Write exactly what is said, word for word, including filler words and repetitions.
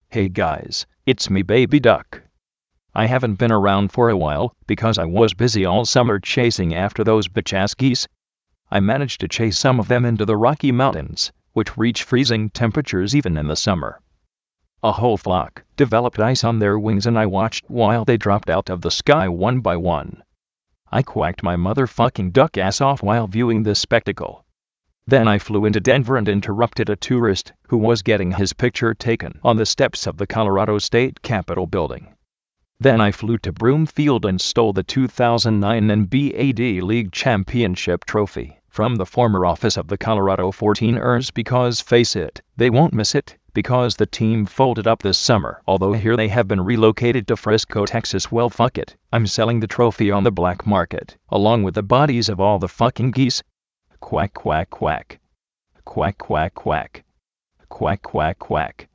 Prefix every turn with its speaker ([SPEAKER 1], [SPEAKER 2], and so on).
[SPEAKER 1] Hey guys, it's me Baby Duck. I haven't been around for a while because I was busy all summer chasing after those bitch-ass geese. I managed to chase some of them into the Rocky Mountains, which reach freezing temperatures even in the summer. A whole flock developed ice on their wings and I watched while they dropped out of the sky one by one. I quacked my motherfucking duck ass off while viewing this spectacle. Then I flew into Denver and interrupted a tourist who was getting his picture taken on the steps of the Colorado State Capitol building. Then I flew to Broomfield and stole the two thousand nine N B A D League Championship trophy from the former office of the Colorado fourteen ers because, face it, they won't miss it, because the team folded up this summer. Although here they have been relocated to Frisco, Texas. Well, fuck it, I'm selling the trophy on the black market, along with the bodies of all the fucking geese. Quack, quack, quack. Quack, quack, quack. Quack, quack, quack.